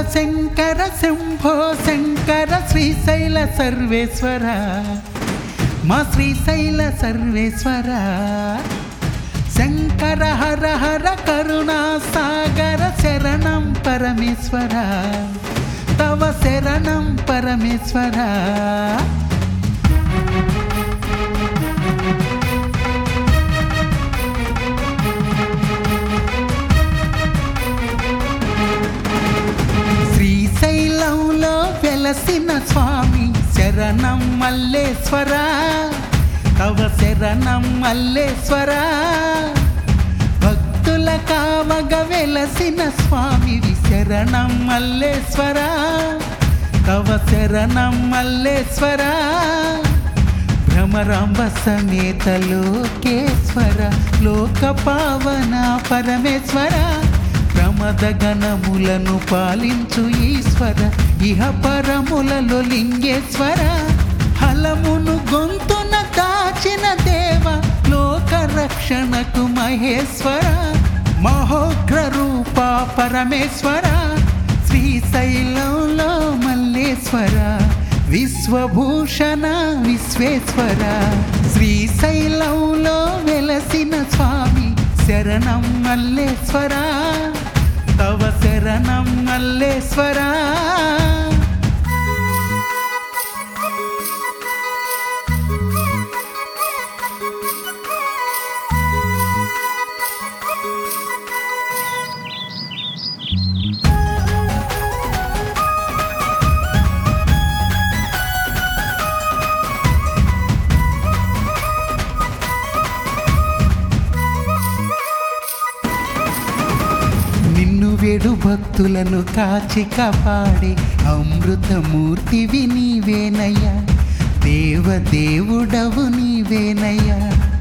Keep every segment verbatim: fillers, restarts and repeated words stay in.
శంకర శంభో శంకర శ్రీశైల సర్వేశ్వర మా శ్రీశైల సర్వేశ్వర శంకర హర హర కరుణా సాగర శరణం పరమేశ్వర తవ శరణం పరమేశ్వర శ్రీశైలంలో వెలసిన స్వామి శరణం మల్లేశ్వర తవ శరణం మల్లేశ్వర భక్తుల కావగ వెలసిన స్వామివి శరణం మల్లేశ్వర తవ శరణం మల్లేశ్వర భ్రమరాంబ సమేత లోకేశ్వర లోక పావన పరమేశ్వర ప్రమద గణములను పాలించు ఈశ్వర ఇహ పరములలో లింగేశ్వర హలమును గొంతున దాచిన దేవ లోక రక్షణకు మహేశ్వర మహోగ్ర రూప పరమేశ్వర శ్రీశైలంలో మల్లేశ్వర విశ్వభూషణ విశ్వేశ్వర శ్రీశైలంలో వెలసిన స్వామి శరణం మల్లేశ్వర తవ శరణం మల్లేశ్వర వేడు భక్తులను కాచి కాపాడే అమృతమూర్తివి నీవేనయ్యా దేవదేవుడవు నీవేనయ్యా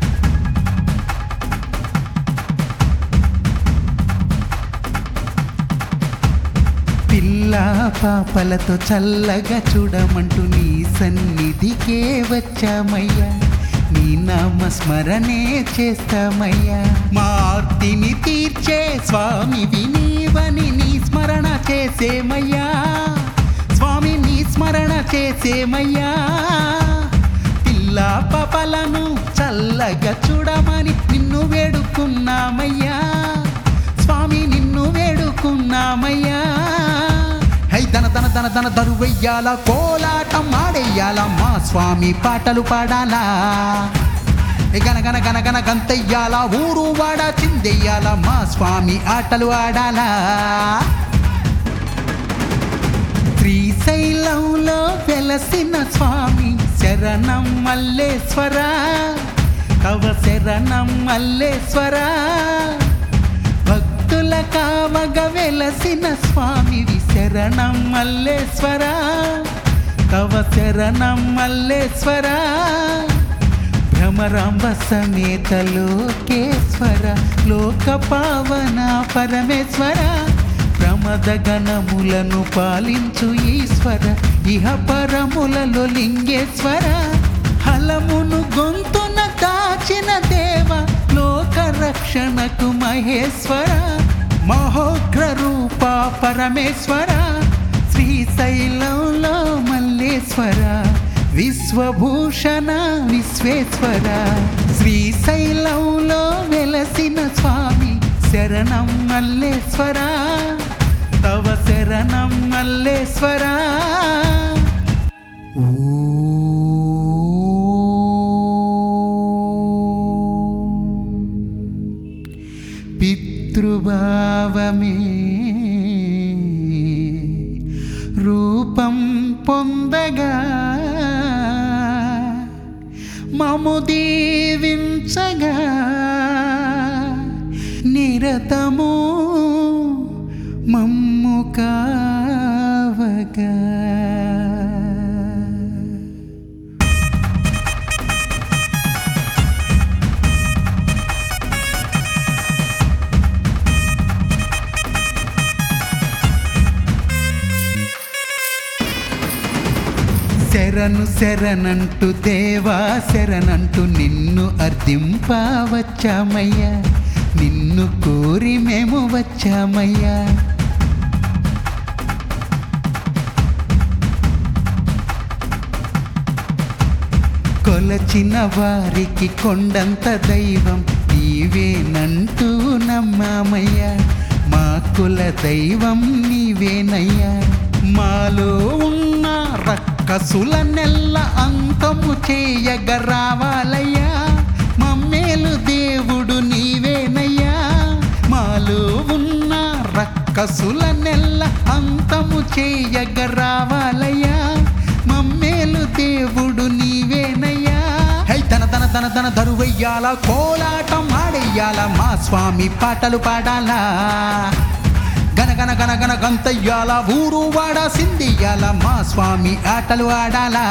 పిల్ల పాపలతో చల్లగా చూడమంటూ నీ సన్నిధికే వచ్చామయ్యా నీ నామస్మరణే చేస్తామయ్యా మా ఆర్తిని తీర్చే స్వామివి నీవని నీ స్మరణ చేసేమయ్యా స్వామి నీ స్మరణ చేసేమయ్యా పిల్ల పాపలను చల్లగా చూడమని నిన్ను వేడుకున్నామయ్యా స్వామి నిన్ను వేడుకున్నామయ్యా హై ధన ధన ధన ధన దరువెయ్యాల కోలాటం ఆడెయ్యాల మా స్వామి పాటలు పాడాలా గన గన గన గన గంతయ్యాల ఊరు వాడ చిందెయ్యాల మా స్వామి ఆటలు ఆడాలా శ్రీశైలంలో వెలసిన స్వామి శరణం మల్లేశ్వర తవ శరణం మల్లేశ్వర భక్తుల కావగ వెలసిన స్వామివి శరణం మల్లేశ్వర తవ శరణం మల్లేశ్వర భ్రమరాంబ సమేత లోకేశ్వర లోక పావన పరమేశ్వర ప్రమద గణములను పాలించు ఈశ్వర ఇహ పరములలో లింగేశ్వర హలమును గొంతున దాచిన దేవ లోక రక్షణకు మహేశ్వర మహోగ్ర రూప పరమేశ్వర శ్రీశైలంలో మల్లేశ్వర విశ్వభూషణ విశ్వేశ్వర శ్రీశైలంలో వెలసిన స్వామి శరణం మల్లేశ్వర తవ శరణం మల్లేశ్వర పితృభావమే రూపం పొందగా మము దీవించగా నిరతము మమ్ము కావగా శరణు శరణంటూ దేవా శరణంటూ నిన్ను అర్థింపవచ్చామయ్యా నిన్ను కోరి మేము వచ్చామయ్యా కొలచిన వారికి కొండంత దైవం నీవేనంటూ నమ్మామయ్యా. మా కుల దైవం నీవేనయ్యా. మాలో ఉన్న రక్కసుల నెల్ల అంతము చేయగ రావాలయ్యా. మమ్మేలు దేవుడు నీవేనయ్యా. మాలో ఉన్న రక్కసుల నెల్ల అంతము చేయగ రావాలయ్యా. మమ్మేలు దేవుడు నీవేనయ్యా. హై తన తన తన తన దరువెయ్యాల, కోలాటం ఆడెయ్యాల, మా స్వామి పాటలు పాడాలా. గన గన గన గన గంతయ్యాల, ఊరు వాడ సిందియ్యాల, మా స్వామి ఆటలు ఆడాలా.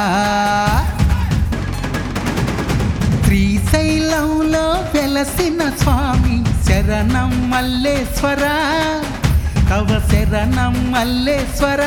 శ్రీశైలంలో వెలసిన స్వామి శరణం మల్లేశ్వర, తవ శరణం మల్లేశ్వర.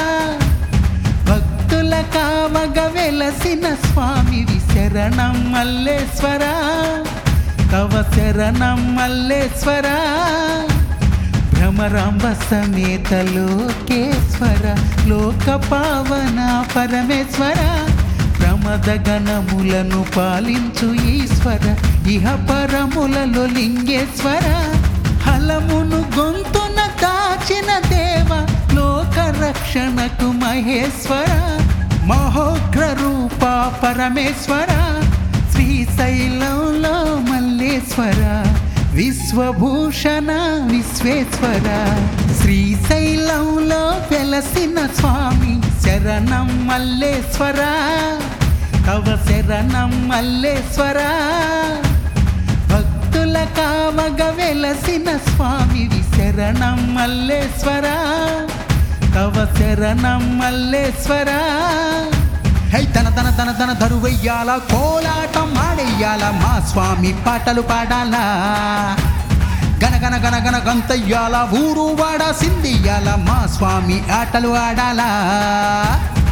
భక్తుల కావగ వెలసిన స్వామివి శరణం మల్లేశ్వర, తవ శరణం మల్లేశ్వర. భ్రమరాంబ సమేత లోకేశ్వర, లోక పావన పరమేశ్వర. ప్రమద గణములను పాలించు ఈశ్వర, ఇహ పరములలో లింగేశ్వర. హలమును గొంతున దాచిన దేవ, లోక రక్షణకు మహేశ్వర. మహోగ్ర రూప పరమేశ్వర, శ్రీశైలంలో మల్లేశ్వర. విశ్వభూషణ విశ్వేశ్వర, శ్రీశైలంలో వెలసిన స్వామి శరణం మల్లేశ్వర, తవ శరణం మల్లేశ్వర. భక్తుల కావగ వెలసిన స్వామివి శరణం మల్లేశ్వర, తవ శరణం మల్లేశ్వర. హై తన తన తన తన దరువెయ్యాల, కోలాటం ఆడెయ్యాల, మా స్వామి పాటలు పాడాలా. గన గన గన గన గంతయ్యాల, ఊరు వాడ సిందియ్యాల, మా స్వామి ఆటలు ఆడాలా.